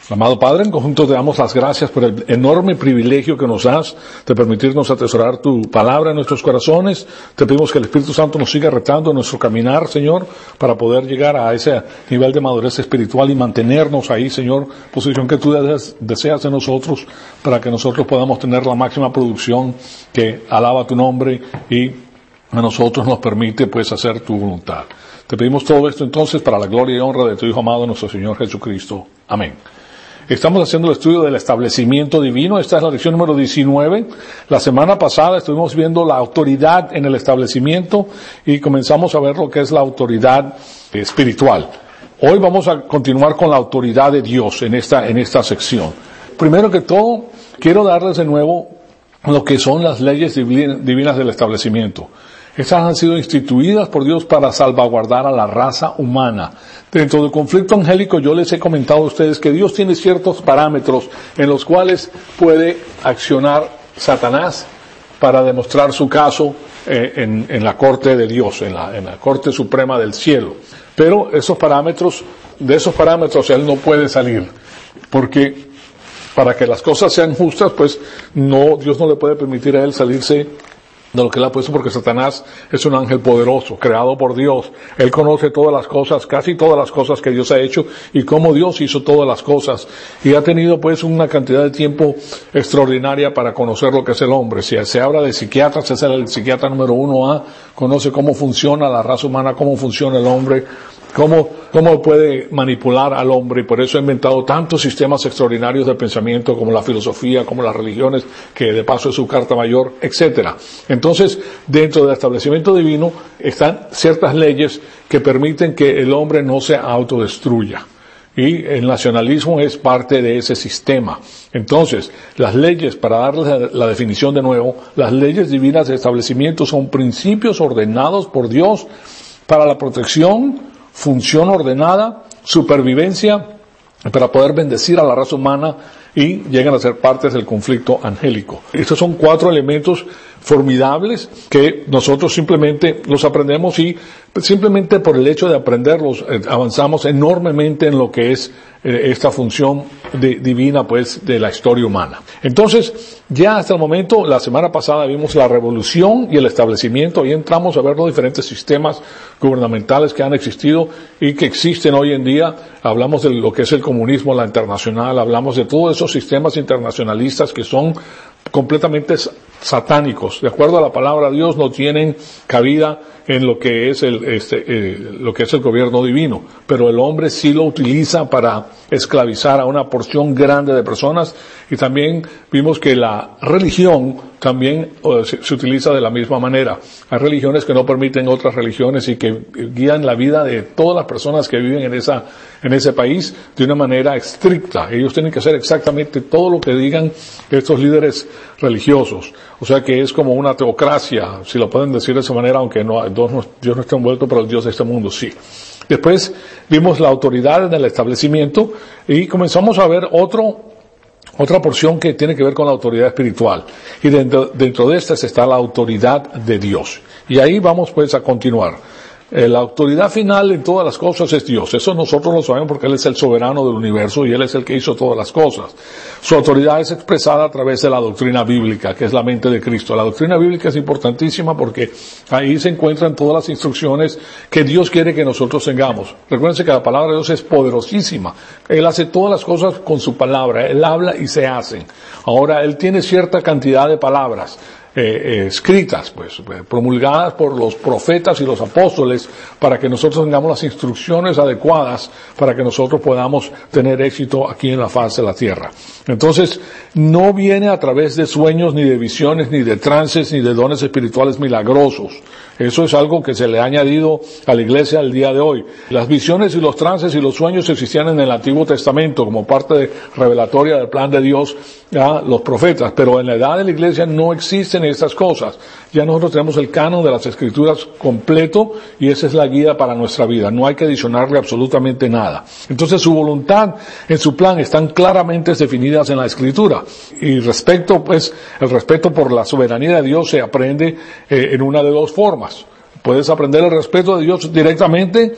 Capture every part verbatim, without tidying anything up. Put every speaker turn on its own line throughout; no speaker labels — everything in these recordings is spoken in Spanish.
Amado Padre, en conjunto te damos las gracias por el enorme privilegio que nos das de permitirnos atesorar tu palabra en nuestros corazones. Te pedimos que el Espíritu Santo nos siga retando en nuestro caminar, Señor, para poder llegar a ese nivel de madurez espiritual y mantenernos ahí, Señor, posición que tú deseas de nosotros, para que nosotros podamos tener la máxima producción que alaba tu nombre y a nosotros nos permite, pues, hacer tu voluntad. Te pedimos todo esto entonces para la gloria y honra de tu Hijo amado, nuestro Señor Jesucristo. Amén. Estamos haciendo el estudio del establecimiento divino. Esta es la lección número diecinueve. La semana pasada estuvimos viendo la autoridad en el establecimiento y comenzamos a ver lo que es la autoridad espiritual. Hoy vamos a continuar con la autoridad de Dios en esta, en esta sección. Primero que todo, quiero darles de nuevo lo que son las leyes divinas del establecimiento. Estas han sido instituidas por Dios para salvaguardar a la raza humana. Dentro del conflicto angélico yo les he comentado a ustedes que Dios tiene ciertos parámetros en los cuales puede accionar Satanás para demostrar su caso eh, en, en la corte de Dios, en la, en la corte suprema del cielo. Pero esos parámetros, de esos parámetros él no puede salir, porque para que las cosas sean justas, pues no, Dios no le puede permitir a él salirse de lo que él ha puesto, porque Satanás es un ángel poderoso, creado por Dios. Él conoce todas las cosas, casi todas las cosas que Dios ha hecho y cómo Dios hizo todas las cosas. Y ha tenido pues una cantidad de tiempo extraordinaria para conocer lo que es el hombre. Si se habla de psiquiatras, es el psiquiatra número uno A, conoce cómo funciona la raza humana, cómo funciona el hombre, cómo, cómo puede manipular al hombre, y por eso ha inventado tantos sistemas extraordinarios de pensamiento como la filosofía, como las religiones, que de paso es su carta mayor, etcétera. Entonces, dentro del establecimiento divino están ciertas leyes que permiten que el hombre no se autodestruya. Y el nacionalismo es parte de ese sistema. Entonces, las leyes, para darles la definición de nuevo, las leyes divinas de establecimiento son principios ordenados por Dios para la protección, función ordenada, supervivencia, para poder bendecir a la raza humana y llegan a ser partes del conflicto angélico. Estos son cuatro elementos formidables que nosotros simplemente los aprendemos y simplemente por el hecho de aprenderlos eh, avanzamos enormemente en lo que es eh, esta función de, divina pues de la historia humana. Entonces, ya hasta el momento, la semana pasada vimos la revolución y el establecimiento y entramos a ver los diferentes sistemas gubernamentales que han existido y que existen hoy en día. Hablamos de lo que es el comunismo, la internacional, hablamos de todos esos sistemas internacionalistas que son completamente satánicos. De acuerdo a la palabra de Dios, no tienen cabida en lo que es el, este, eh, lo que es el gobierno divino. Pero el hombre sí lo utiliza para esclavizar a una porción grande de personas. Y también vimos que la religión también uh, se, se utiliza de la misma manera. Hay religiones que no permiten otras religiones y que guían la vida de todas las personas que viven en esa, en ese país de una manera estricta. Ellos tienen que hacer exactamente todo lo que digan estos líderes religiosos. O sea que es como una teocracia, si lo pueden decir de esa manera, aunque no, Dios no, Dios no está envuelto, pero el Dios de este mundo sí. Después vimos la autoridad en el establecimiento y comenzamos a ver otro, otra porción que tiene que ver con la autoridad espiritual. Y dentro, dentro de esta está la autoridad de Dios. Y ahí vamos pues a continuar. Eh, la autoridad final en todas las cosas es Dios. Eso nosotros lo sabemos porque Él es el soberano del universo y Él es el que hizo todas las cosas. Su autoridad es expresada a través de la doctrina bíblica, que es la mente de Cristo. La doctrina bíblica es importantísima porque ahí se encuentran todas las instrucciones que Dios quiere que nosotros tengamos. Recuérdense que la palabra de Dios es poderosísima. Él hace todas las cosas con su palabra. Él habla y se hacen. Ahora, Él tiene cierta cantidad de palabras Eh, eh, escritas, pues, promulgadas por los profetas y los apóstoles para que nosotros tengamos las instrucciones adecuadas para que nosotros podamos tener éxito aquí en la faz de la tierra. Entonces, no viene a través de sueños, ni de visiones, ni de trances, ni de dones espirituales milagrosos. Eso es algo que se le ha añadido a la iglesia al día de hoy. Las visiones y los trances y los sueños existían en el Antiguo Testamento como parte de revelatoria del plan de Dios a los profetas, pero en la edad de la iglesia no existen estas cosas. Ya nosotros tenemos el canon de las Escrituras completo y esa es la guía para nuestra vida. No hay que adicionarle absolutamente nada. Entonces su voluntad en su plan están claramente definidas en la Escritura. Y respecto, pues, el respeto por la soberanía de Dios se aprende eh, en una de dos formas. Puedes aprender el respeto de Dios directamente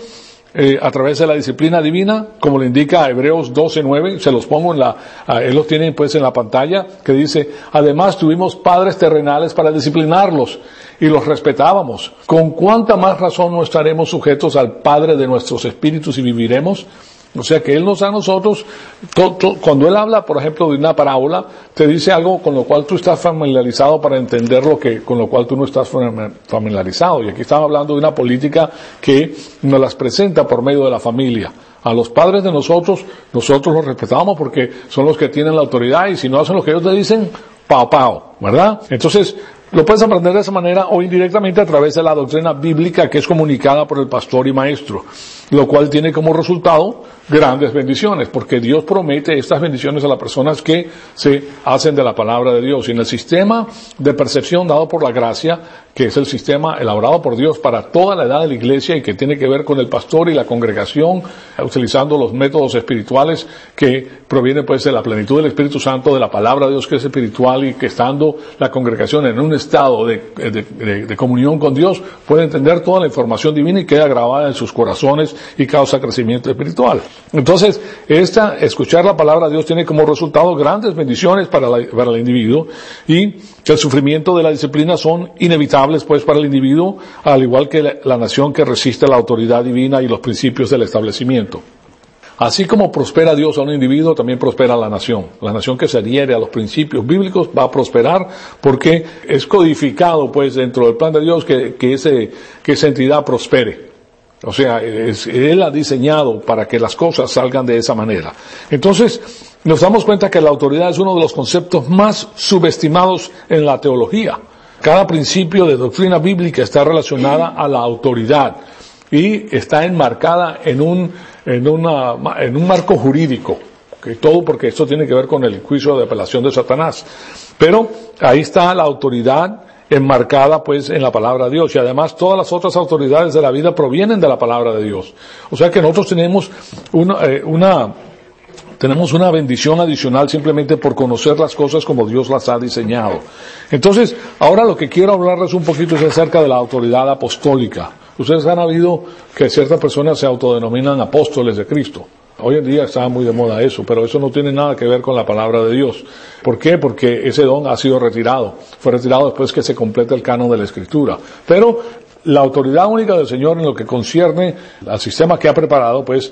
eh, a través de la disciplina divina, como le indica Hebreos doce nueve, se los pongo en la, uh, él los tienen pues en la pantalla, que dice, además tuvimos padres terrenales para disciplinarlos, y los respetábamos. ¿Con cuánta más razón no estaremos sujetos al Padre de nuestros espíritus y viviremos? O sea que Él nos da a nosotros, to, to, cuando Él habla, por ejemplo, de una parábola, te dice algo con lo cual tú estás familiarizado para entender lo que, con lo cual tú no estás familiarizado. Y aquí estamos hablando de una política que nos las presenta por medio de la familia. A los padres de nosotros, nosotros los respetamos porque son los que tienen la autoridad y si no hacen lo que ellos te dicen, pao pao, ¿verdad? Entonces, lo puedes aprender de esa manera o indirectamente a través de la doctrina bíblica que es comunicada por el pastor y maestro, lo cual tiene como resultado grandes bendiciones, porque Dios promete estas bendiciones a las personas que se hacen de la palabra de Dios. Y en el sistema de percepción dado por la gracia, que es el sistema elaborado por Dios para toda la edad de la iglesia y que tiene que ver con el pastor y la congregación, utilizando los métodos espirituales que provienen pues de la plenitud del Espíritu Santo, de la palabra de Dios que es espiritual y que estando la congregación en un estado de, de, de, de comunión con Dios, puede entender toda la información divina y queda grabada en sus corazones y causa crecimiento espiritual. Entonces, esta, escuchar la palabra de Dios tiene como resultado grandes bendiciones para, la, para el individuo y el sufrimiento de la disciplina son inevitables pues para el individuo, al igual que la, la nación que resiste la autoridad divina y los principios del establecimiento. Así como prospera Dios a un individuo, también prospera la nación. La nación que se adhiere a los principios bíblicos va a prosperar porque es codificado pues dentro del plan de Dios que, que, ese, que esa entidad prospere. O sea, es, Él ha diseñado para que las cosas salgan de esa manera. Entonces, nos damos cuenta que la autoridad es uno de los conceptos más subestimados en la teología. Cada principio de doctrina bíblica está relacionada a la autoridad y está enmarcada en un, en una, en un marco jurídico. Okay, todo porque esto tiene que ver con el juicio de apelación de Satanás. Pero ahí está la autoridad enmarcada pues en la palabra de Dios y además todas las otras autoridades de la vida provienen de la palabra de Dios. O sea que nosotros tenemos una, eh, una tenemos una bendición adicional simplemente por conocer las cosas como Dios las ha diseñado. Entonces, ahora lo que quiero hablarles un poquito es acerca de la autoridad apostólica. Ustedes han oído que ciertas personas se autodenominan apóstoles de Cristo. Hoy en día está muy de moda eso, pero eso no tiene nada que ver con la palabra de Dios. ¿Por qué? Porque ese don ha sido retirado. Fue retirado después que se completa el canon de la Escritura. Pero la autoridad única del Señor en lo que concierne al sistema que ha preparado, pues,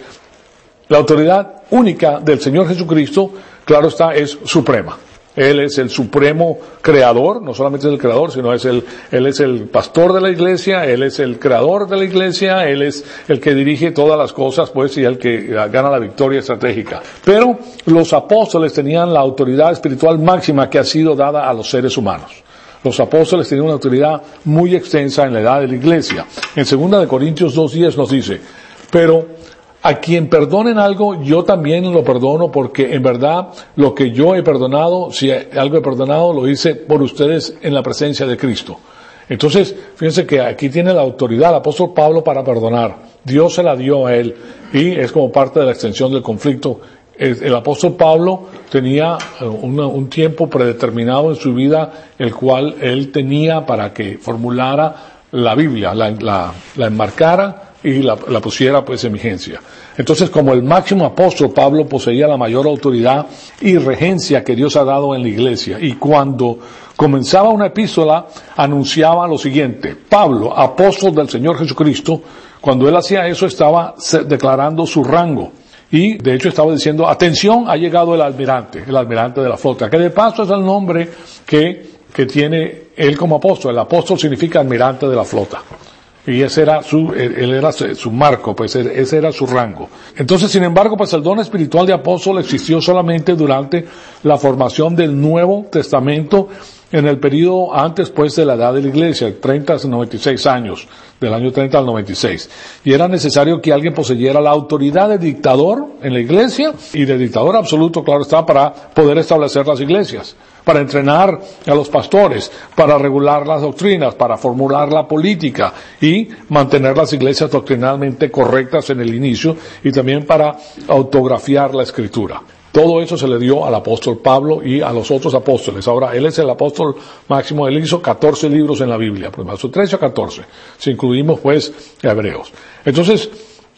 la autoridad única del Señor Jesucristo, claro está, es suprema. Él es el supremo creador, no solamente es el creador, sino es el, Él es el pastor de la iglesia, Él es el creador de la iglesia, Él es el que dirige todas las cosas, pues, y el que gana la victoria estratégica. Pero los apóstoles tenían la autoridad espiritual máxima que ha sido dada a los seres humanos. Los apóstoles tenían una autoridad muy extensa en la edad de la iglesia. En segunda de Corintios dos diez nos dice, pero a quien perdonen algo, yo también lo perdono, porque en verdad lo que yo he perdonado, si algo he perdonado, lo hice por ustedes en la presencia de Cristo. Entonces, fíjense que aquí tiene la autoridad el apóstol Pablo para perdonar. Dios se la dio a él y es como parte de la extensión del conflicto. El, el apóstol Pablo tenía una, un tiempo predeterminado en su vida, el cual él tenía para que formulara la Biblia, la, la, la enmarcara y la, la pusiera pues en vigencia. Entonces, como el máximo apóstol, Pablo poseía la mayor autoridad y regencia que Dios ha dado en la iglesia. Y cuando comenzaba una epístola, anunciaba lo siguiente: Pablo, apóstol del Señor Jesucristo. Cuando él hacía eso, estaba declarando su rango. Y, de hecho, estaba diciendo, atención, ha llegado el almirante, el almirante de la flota, que de paso es el nombre que, que tiene él como apóstol. El apóstol significa almirante de la flota. Y ese era su, él era su marco, pues ese era su rango. Entonces, sin embargo, pues el don espiritual de apóstol existió solamente durante la formación del Nuevo Testamento en el periodo antes, pues, de la edad de la iglesia, treinta a noventa y seis años, del año treinta al noventa y seis. Y era necesario que alguien poseyera la autoridad de dictador en la iglesia y de dictador absoluto, claro está, para poder establecer las iglesias, para entrenar a los pastores, para regular las doctrinas, para formular la política y mantener las iglesias doctrinalmente correctas en el inicio y también para autografiar la escritura. Todo eso se le dio al apóstol Pablo y a los otros apóstoles. Ahora, él es el apóstol máximo, él hizo catorce libros en la Biblia, pues más trece o catorce, si incluimos pues Hebreos. Entonces,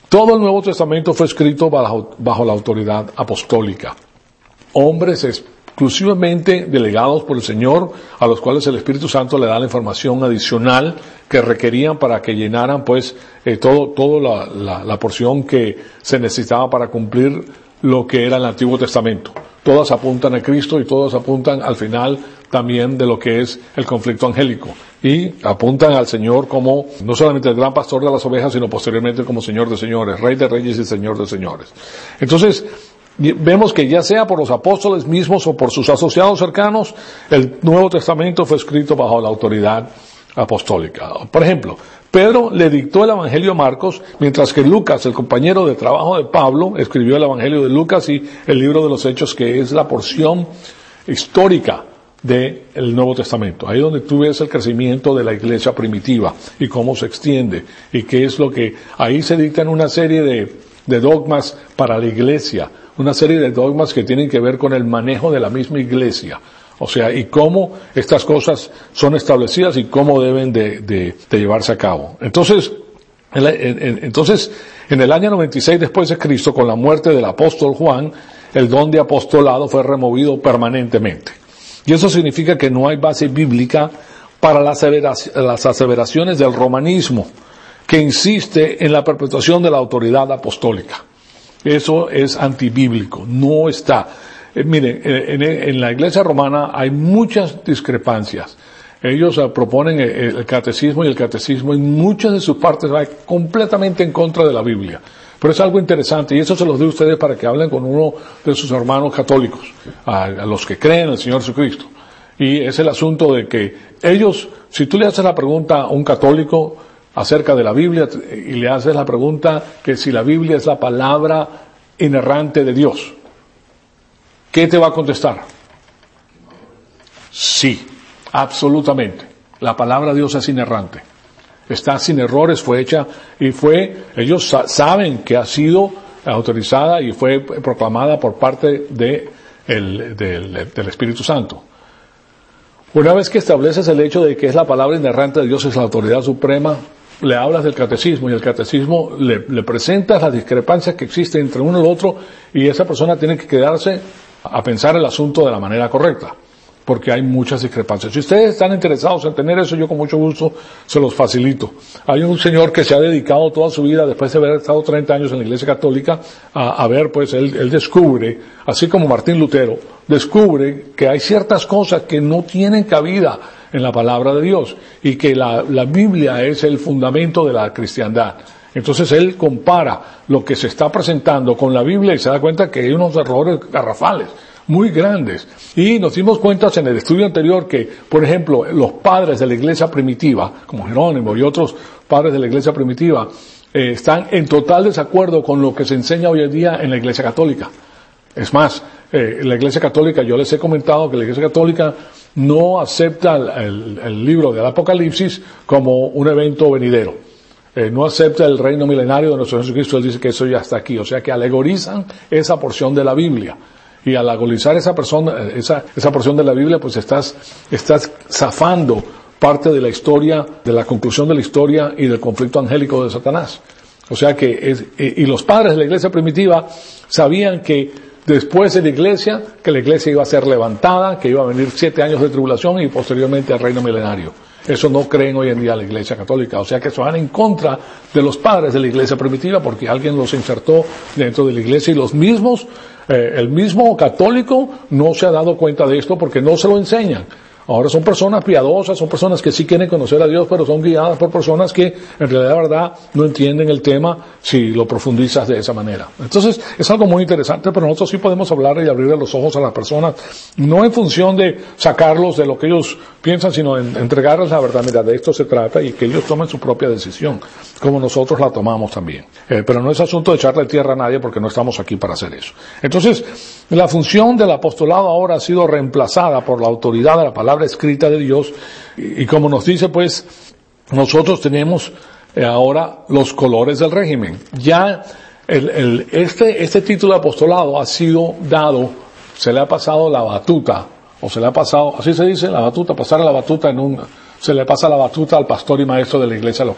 Todo el Nuevo Testamento fue escrito bajo, bajo la autoridad apostólica. Hombres exclusivamente delegados por el Señor, a los cuales el Espíritu Santo le da la información adicional que requerían para que llenaran pues eh, todo, todo la, la, la porción que se necesitaba para cumplir lo que era el Antiguo Testamento. Todas apuntan a Cristo y todas apuntan al final también de lo que es el conflicto angélico. Y apuntan al Señor como no solamente el gran pastor de las ovejas, sino posteriormente como Señor de señores, Rey de reyes y Señor de señores. Entonces, vemos que ya sea por los apóstoles mismos o por sus asociados cercanos, el Nuevo Testamento fue escrito bajo la autoridad apostólica. Por ejemplo, Pedro le dictó el Evangelio a Marcos, mientras que Lucas, el compañero de trabajo de Pablo, escribió el Evangelio de Lucas y el libro de los Hechos, que es la porción histórica del Nuevo Testamento. Ahí donde tú ves el crecimiento de la iglesia primitiva y cómo se extiende y qué es lo que... Ahí se dictan una serie de, de dogmas para la iglesia, una serie de dogmas que tienen que ver con el manejo de la misma iglesia. O sea, y cómo estas cosas son establecidas y cómo deben de, de, de llevarse a cabo. Entonces, en, en, entonces, en el año noventa y seis después de Cristo, con la muerte del apóstol Juan, el don de apostolado fue removido permanentemente. Y eso significa que no hay base bíblica para las, las aseveraciones del romanismo, que insiste en la perpetuación de la autoridad apostólica. Eso es antibíblico, no está. Eh, miren, en, en la iglesia romana hay muchas discrepancias. Ellos uh, proponen el, el catecismo y el catecismo en muchas de sus partes va completamente en contra de la Biblia. Pero es algo interesante y eso se los doy a ustedes para que hablen con uno de sus hermanos católicos, a, a los que creen en el Señor Jesucristo. Y es el asunto de que ellos, si tú le haces la pregunta a un católico acerca de la Biblia y le haces la pregunta que si la Biblia es la palabra inerrante de Dios, ¿qué te va a contestar? Sí, absolutamente. La palabra de Dios es inerrante. Está sin errores, fue hecha y fue, ellos sa- saben que ha sido autorizada y fue proclamada por parte de el, del, del Espíritu Santo. Una vez que estableces el hecho de que es la palabra inerrante de Dios, es la autoridad suprema, le hablas del catecismo y el catecismo le, le presentas las discrepancias que existen entre uno y el otro y esa persona tiene que quedarse a pensar el asunto de la manera correcta, porque hay muchas discrepancias. Si ustedes están interesados en tener eso, yo con mucho gusto se los facilito. Hay un señor que se ha dedicado toda su vida, después de haber estado treinta años en la Iglesia Católica, a, a ver, pues él, él descubre, así como Martín Lutero, descubre que hay ciertas cosas que no tienen cabida en la palabra de Dios y que la, la Biblia es el fundamento de la cristiandad. Entonces él compara lo que se está presentando con la Biblia y se da cuenta que hay unos errores garrafales muy grandes. Y nos dimos cuenta en el estudio anterior que, por ejemplo, los padres de la iglesia primitiva, como Jerónimo y otros padres de la iglesia primitiva, eh, están en total desacuerdo con lo que se enseña hoy en día en la iglesia católica. Es más, eh, la iglesia católica, yo les he comentado que la iglesia católica no acepta el, el, el libro del Apocalipsis como un evento venidero. Eh, no acepta el reino milenario de nuestro Jesucristo. Él dice que eso ya está aquí. O sea que alegorizan esa porción de la Biblia. Y al alegorizar esa persona, esa, esa porción de la Biblia, pues estás, estás zafando parte de la historia, de la conclusión de la historia y del conflicto angélico de Satanás. O sea que es, y los padres de la iglesia primitiva sabían que después de la iglesia, que la iglesia iba a ser levantada, que iba a venir siete años de tribulación y posteriormente al reino milenario. Eso no creen hoy en día la iglesia católica. O sea que eso van en contra de los padres de la iglesia primitiva porque alguien los insertó dentro de la iglesia y los mismos, eh, el mismo católico no se ha dado cuenta de esto porque no se lo enseñan. Ahora son personas piadosas, son personas que sí quieren conocer a Dios, pero son guiadas por personas que en realidad, la verdad, no entienden el tema si lo profundizas de esa manera. Entonces, es algo muy interesante, pero nosotros sí podemos hablar y abrirle los ojos a las personas, no en función de sacarlos de lo que ellos piensan, sino en entregarles la verdad. Mira, de esto se trata y que ellos tomen su propia decisión, como nosotros la tomamos también. Eh, pero no es asunto de echarle tierra a nadie porque no estamos aquí para hacer eso. Entonces, la función del apostolado ahora ha sido reemplazada por la autoridad de la palabra escrita de Dios y, y como nos dice pues nosotros tenemos eh, ahora los colores del régimen. Ya el, el, este, este título de apostolado ha sido dado, se le ha pasado la batuta, o se le ha pasado, así se dice, la batuta, pasar la batuta en un, se le pasa la batuta al pastor y maestro de la iglesia local.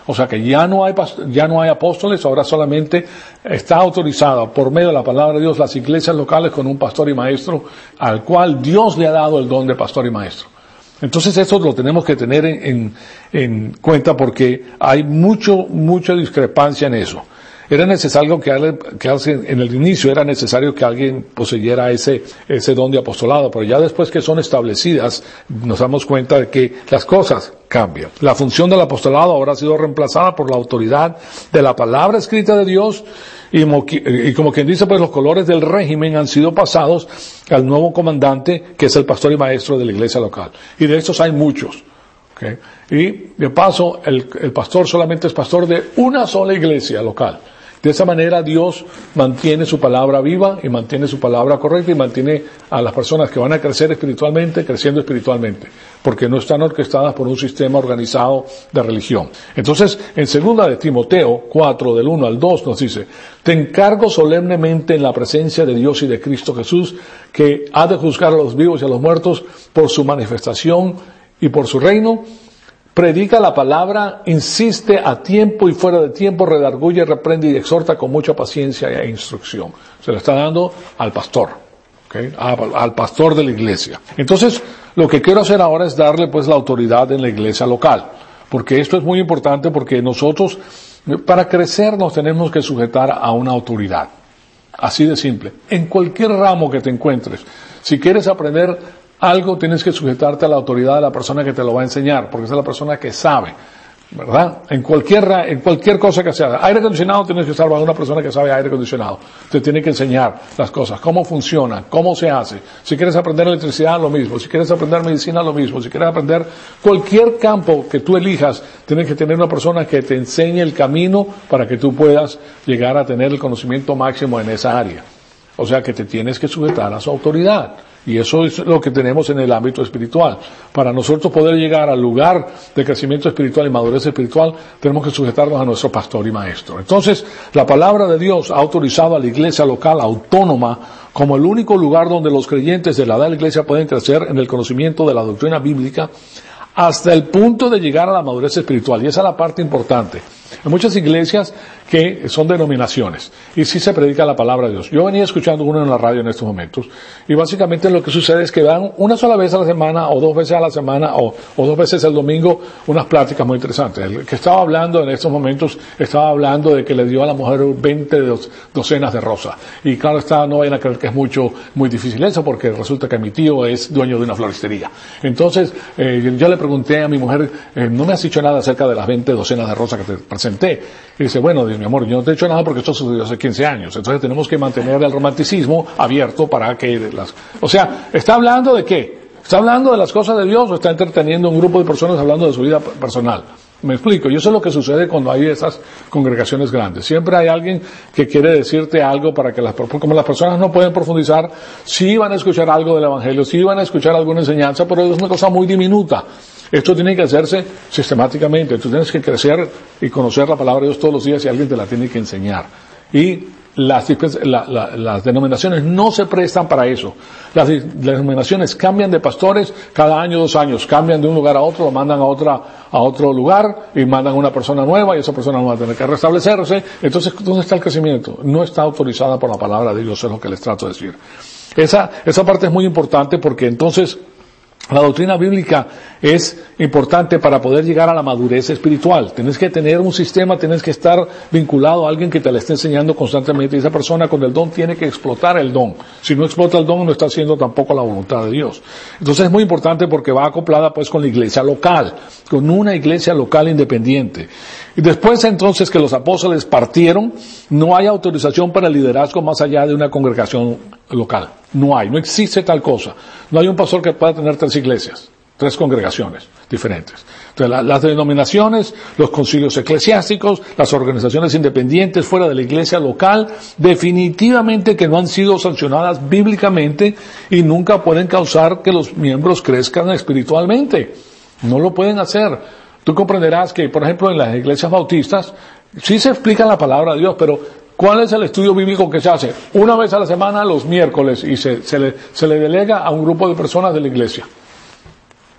O sea que ya no hay, ya no hay apóstoles, ahora solamente está autorizada por medio de la palabra de Dios las iglesias locales con un pastor y maestro al cual Dios le ha dado el don de pastor y maestro. Entonces eso lo tenemos que tener en, en, en cuenta porque hay mucho, mucha discrepancia en eso. Era necesario que, que en el inicio era necesario que alguien poseyera ese, ese don de apostolado, pero ya después que son establecidas, nos damos cuenta de que las cosas cambian. La función del apostolado ahora ha sido reemplazada por la autoridad de la palabra escrita de Dios, y, y como quien dice, pues los colores del régimen han sido pasados al nuevo comandante, que es el pastor y maestro de la iglesia local. Y de estos hay muchos. Okay. Y de paso, el, el pastor solamente es pastor de una sola iglesia local. De esa manera Dios mantiene su palabra viva y mantiene su palabra correcta y mantiene a las personas que van a crecer espiritualmente, creciendo espiritualmente, porque no están orquestadas por un sistema organizado de religión. Entonces, en segunda de Timoteo cuatro, del uno al dos, nos dice: te encargo solemnemente en la presencia de Dios y de Cristo Jesús, que ha de juzgar a los vivos y a los muertos por su manifestación y por su reino. Predica la palabra, insiste a tiempo y fuera de tiempo, redarguye, reprende y exhorta con mucha paciencia e instrucción. Se le está dando al pastor, ¿okay? al, al pastor de la iglesia. Entonces, lo que quiero hacer ahora es darle pues la autoridad en la iglesia local, porque esto es muy importante, porque nosotros, para crecer, nos tenemos que sujetar a una autoridad. Así de simple. En cualquier ramo que te encuentres, si quieres aprender algo, tienes que sujetarte a la autoridad de la persona que te lo va a enseñar, porque esa es la persona que sabe, ¿verdad? En cualquier, en cualquier cosa que sea. Aire acondicionado, tienes que estar bajo una persona que sabe aire acondicionado. Te tiene que enseñar las cosas, cómo funciona, cómo se hace. Si quieres aprender electricidad, lo mismo. Si quieres aprender medicina, lo mismo. Si quieres aprender cualquier campo que tú elijas, tienes que tener una persona que te enseñe el camino para que tú puedas llegar a tener el conocimiento máximo en esa área. O sea que te tienes que sujetar a su autoridad. Y eso es lo que tenemos en el ámbito espiritual. Para nosotros poder llegar al lugar de crecimiento espiritual y madurez espiritual, tenemos que sujetarnos a nuestro pastor y maestro. Entonces, la palabra de Dios ha autorizado a la iglesia local autónoma como el único lugar donde los creyentes de la edad de la iglesia pueden crecer en el conocimiento de la doctrina bíblica hasta el punto de llegar a la madurez espiritual. Y esa es la parte importante. Hay muchas iglesias que son denominaciones y sí se predica la palabra de Dios. Yo venía escuchando uno en la radio en estos momentos y básicamente lo que sucede es que dan una sola vez a la semana o dos veces a la semana o, o dos veces el domingo unas pláticas muy interesantes. El que estaba hablando en estos momentos estaba hablando de que le dio a la mujer veinte docenas de rosas. Y claro está, no vayan a creer que es mucho, muy difícil eso, porque resulta que mi tío es dueño de una floristería. Entonces, eh, yo le pregunté a mi mujer, eh, no me has dicho nada acerca de las veinte docenas de rosas que te presenté. Y dice, bueno, Dios, mi amor, yo no te he dicho nada porque esto sucedió hace quince años. Entonces tenemos que mantener el romanticismo abierto para que las... O sea, ¿está hablando de qué? ¿Está hablando de las cosas de Dios o está entreteniendo a un grupo de personas hablando de su vida personal? Me explico, y eso es lo que sucede cuando hay esas congregaciones grandes. Siempre hay alguien que quiere decirte algo para que las, como las personas no pueden profundizar, sí van a escuchar algo del Evangelio, sí van a escuchar alguna enseñanza, pero es una cosa muy diminuta. Esto tiene que hacerse sistemáticamente. Tú tienes que crecer y conocer la palabra de Dios todos los días y alguien te la tiene que enseñar. Y las, la, la, las denominaciones no se prestan para eso. Las, las denominaciones cambian de pastores cada año, dos años. Cambian de un lugar a otro, lo mandan a otra, a otro lugar y mandan a una persona nueva y esa persona no va a tener que restablecerse. Entonces, ¿dónde está el crecimiento? No está autorizada por la palabra de Dios, es lo que les trato de decir. Esa, esa parte es muy importante porque entonces la doctrina bíblica es importante para poder llegar a la madurez espiritual. Tienes que tener un sistema, tienes que estar vinculado a alguien que te la esté enseñando constantemente. Y esa persona con el don tiene que explotar el don. Si no explota el don, no está haciendo tampoco la voluntad de Dios. Entonces es muy importante porque va acoplada pues con la iglesia local, con una iglesia local independiente. Y después entonces que los apóstoles partieron, no hay autorización para el liderazgo más allá de una congregación local. No hay, no existe tal cosa. No hay un pastor que pueda tener tres iglesias, tres congregaciones diferentes. Entonces, la, las denominaciones, los concilios eclesiásticos, las organizaciones independientes fuera de la iglesia local, definitivamente que no han sido sancionadas bíblicamente y nunca pueden causar que los miembros crezcan espiritualmente. No lo pueden hacer. Tú comprenderás que, por ejemplo, en las iglesias bautistas, sí se explica la palabra de Dios, pero ¿cuál es el estudio bíblico que se hace? Una vez a la semana, los miércoles, y se, se, le, se le delega a un grupo de personas de la iglesia.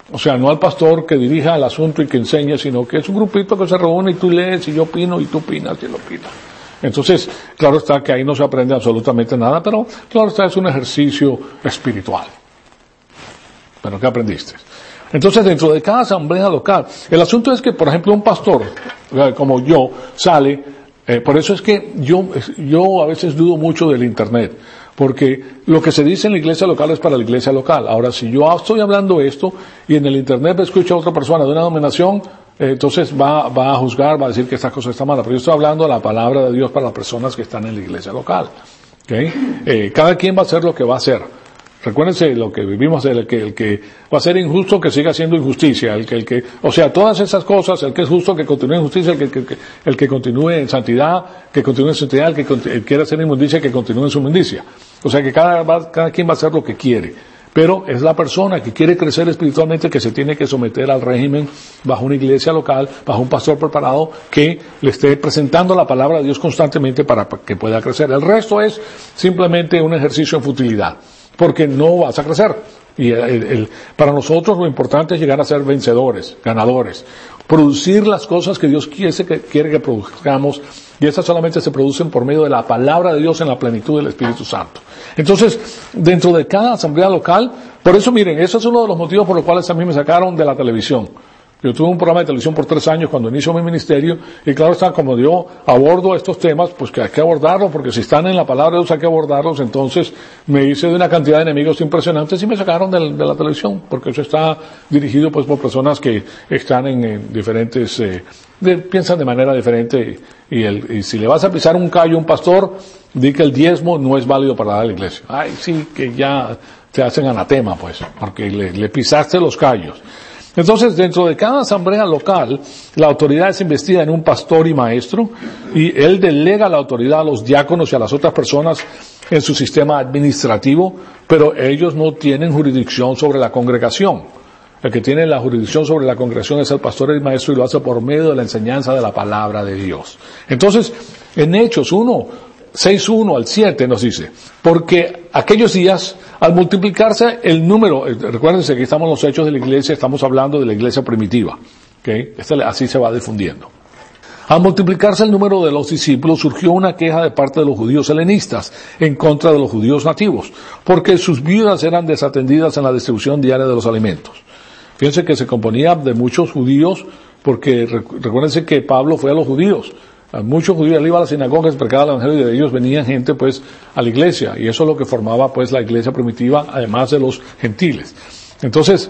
O sea, no al pastor que dirija el asunto y que enseñe, sino que es un grupito que se reúne y tú lees y yo opino y tú opinas y él opina. Entonces, claro está que ahí no se aprende absolutamente nada, pero claro está, es un ejercicio espiritual. Pero ¿qué aprendiste? Entonces, dentro de cada asamblea local, el asunto es que, por ejemplo, un pastor, como yo, sale, eh, por eso es que yo, yo a veces dudo mucho del Internet, porque lo que se dice en la iglesia local es para la iglesia local. Ahora, si yo estoy hablando esto y en el Internet me escucha otra persona de una denominación, eh, entonces va, va a juzgar, va a decir que esta cosa está mala. Pero yo estoy hablando de la palabra de Dios para las personas que están en la iglesia local. ¿Okay? Eh, cada quien va a hacer lo que va a hacer. Recuérdense lo que vivimos, el que, el que va a ser injusto que siga haciendo injusticia, el que, el que, o sea, todas esas cosas, el que es justo que continúe en justicia, el que, que, que el que continúe en santidad, que continúe en santidad, el que el quiera hacer inmundicia, que continúe en su inmundicia. O sea que cada, cada quien va a hacer lo que quiere. Pero es la persona que quiere crecer espiritualmente que se tiene que someter al régimen bajo una iglesia local, bajo un pastor preparado que le esté presentando la palabra de Dios constantemente para que pueda crecer. El resto es simplemente un ejercicio en futilidad, porque no vas a crecer. Y el, el, para nosotros lo importante es llegar a ser vencedores, ganadores, producir las cosas que Dios quiere que, quiere que produzcamos, y esas solamente se producen por medio de la palabra de Dios en la plenitud del Espíritu Santo. Entonces, dentro de cada asamblea local, por eso miren, eso es uno de los motivos por los cuales a mí me sacaron de la televisión. Yo tuve un programa de televisión por tres años cuando inició mi ministerio, y claro está, como yo abordo estos temas, pues que hay que abordarlos, porque si están en la palabra de Dios hay que abordarlos. Entonces me hice de una cantidad de enemigos impresionantes y me sacaron de, de la televisión, porque eso está dirigido pues por personas que están en, en diferentes, eh, de, piensan de manera diferente, y, el, y si le vas a pisar un callo a un pastor, di que el diezmo no es válido para la iglesia. Ay, sí, que ya te hacen anatema pues, porque le, le pisaste los callos. Entonces, dentro de cada asamblea local, la autoridad es investida en un pastor y maestro, y él delega la autoridad a los diáconos y a las otras personas en su sistema administrativo, pero ellos no tienen jurisdicción sobre la congregación. El que tiene la jurisdicción sobre la congregación es el pastor y el maestro, y lo hace por medio de la enseñanza de la palabra de Dios. Entonces, en Hechos uno, seis uno al siete nos dice, porque aquellos días, al multiplicarse el número, recuérdense que estamos en los hechos de la iglesia, estamos hablando de la iglesia primitiva, ¿okay? Este, así se va difundiendo. Al multiplicarse el número de los discípulos, surgió una queja de parte de los judíos helenistas en contra de los judíos nativos, porque sus viudas eran desatendidas en la distribución diaria de los alimentos. Fíjense que se componía de muchos judíos, porque recuérdense que Pablo fue a los judíos. A muchos judíos, él iba a las sinagogas, predicaba el evangelio, y de ellos venían gente pues a la iglesia, y eso es lo que formaba pues la iglesia primitiva, además de los gentiles. Entonces,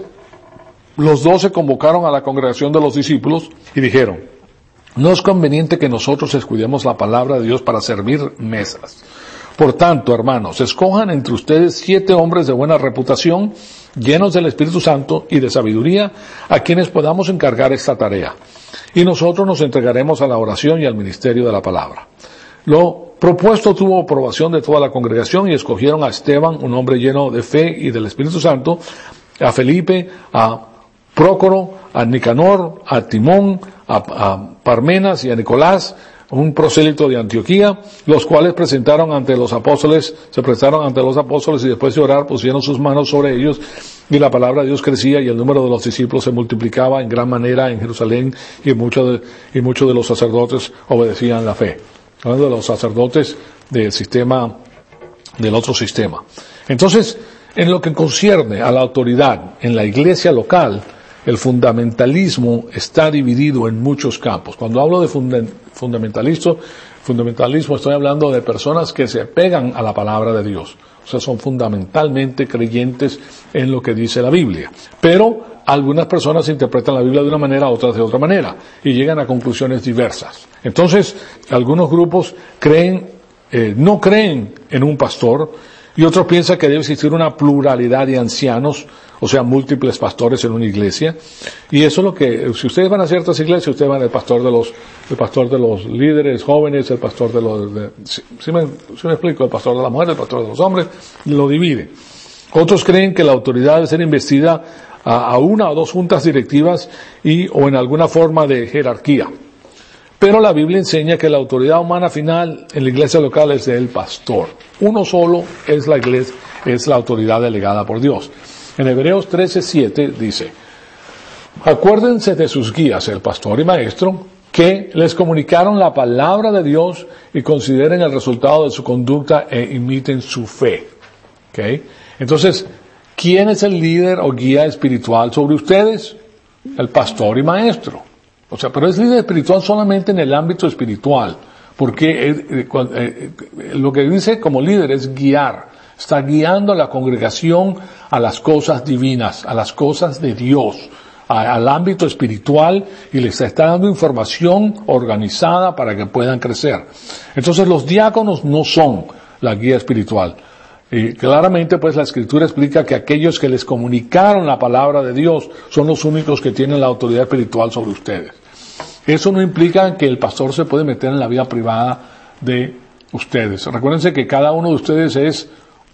los doce convocaron a la congregación de los discípulos y dijeron, no es conveniente que nosotros escudemos la palabra de Dios para servir mesas. Por tanto, hermanos, escojan entre ustedes siete hombres de buena reputación, llenos del Espíritu Santo y de sabiduría, a quienes podamos encargar esta tarea. Y nosotros nos entregaremos a la oración y al ministerio de la palabra. Lo propuesto tuvo aprobación de toda la congregación, y escogieron a Esteban, un hombre lleno de fe y del Espíritu Santo, a Felipe, a Prócoro, a Nicanor, a Timón, a, a Parmenas y a Nicolás, un prosélito de Antioquía, los cuales presentaron ante los apóstoles, se prestaron ante los apóstoles, y después de orar pusieron sus manos sobre ellos, y la palabra de Dios crecía, y el número de los discípulos se multiplicaba en gran manera en Jerusalén, y muchos de, y muchos de los sacerdotes obedecían la fe. Hablando de los sacerdotes del sistema, del otro sistema. Entonces, en lo que concierne a la autoridad en la iglesia local, el fundamentalismo está dividido en muchos campos. Cuando hablo de funda- fundamentalismo, fundamentalismo estoy hablando de personas que se pegan a la palabra de Dios. O sea, son fundamentalmente creyentes en lo que dice la Biblia. Pero algunas personas interpretan la Biblia de una manera, otras de otra manera, y llegan a conclusiones diversas. Entonces, algunos grupos creen, eh, no creen en un pastor, y otros piensan que debe existir una pluralidad de ancianos, o sea, múltiples pastores en una iglesia. Y eso es lo que, si ustedes van a ciertas iglesias, ustedes van al pastor de los, el pastor de los líderes jóvenes, el pastor de los, de, si, si, me, si me explico, el pastor de la mujer, el pastor de los hombres, lo divide. Otros creen que la autoridad debe ser investida a, a una o dos juntas directivas y, o en alguna forma de jerarquía. Pero la Biblia enseña que la autoridad humana final en la iglesia local es del pastor. Uno solo es la iglesia, es la autoridad delegada por Dios. En Hebreos trece siete dice, Acuérdense de sus guías, el pastor y maestro, que les comunicaron la palabra de Dios y consideren el resultado de su conducta e imiten su fe. ¿Okay? Entonces, ¿quién es el líder o guía espiritual sobre ustedes? El pastor y maestro. O sea, pero es líder espiritual solamente en el ámbito espiritual, porque eh, eh, eh, lo que dice como líder es guiar. Está guiando a la congregación a las cosas divinas, a las cosas de Dios, a, al ámbito espiritual, y les está dando información organizada para que puedan crecer. Entonces los diáconos no son la guía espiritual. Y claramente pues la Escritura explica que aquellos que les comunicaron la palabra de Dios son los únicos que tienen la autoridad espiritual sobre ustedes. Eso no implica que el pastor se puede meter en la vida privada de ustedes. Recuérdense que cada uno de ustedes es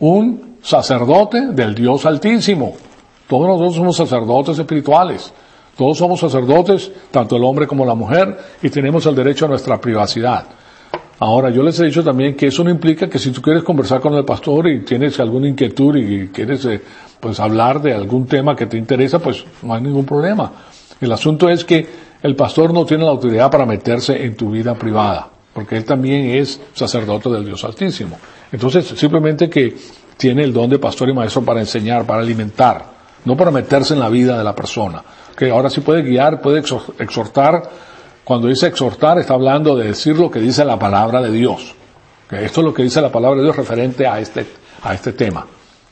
un sacerdote del Dios Altísimo. Todos nosotros somos sacerdotes espirituales. Todos somos sacerdotes, tanto el hombre como la mujer, y tenemos el derecho a nuestra privacidad. Ahora, yo les he dicho también que eso no implica que si tú quieres conversar con el pastor y tienes alguna inquietud y quieres eh, pues hablar de algún tema que te interesa, pues no hay ningún problema. El asunto es que el pastor no tiene la autoridad para meterse en tu vida privada, porque él también es sacerdote del Dios Altísimo. Entonces, simplemente que tiene el don de pastor y maestro para enseñar, para alimentar, no para meterse en la vida de la persona. Que ahora sí puede guiar, puede exhortar. Cuando dice exhortar, está hablando de decir lo que dice la palabra de Dios. Que esto es lo que dice la palabra de Dios referente a este, a este tema.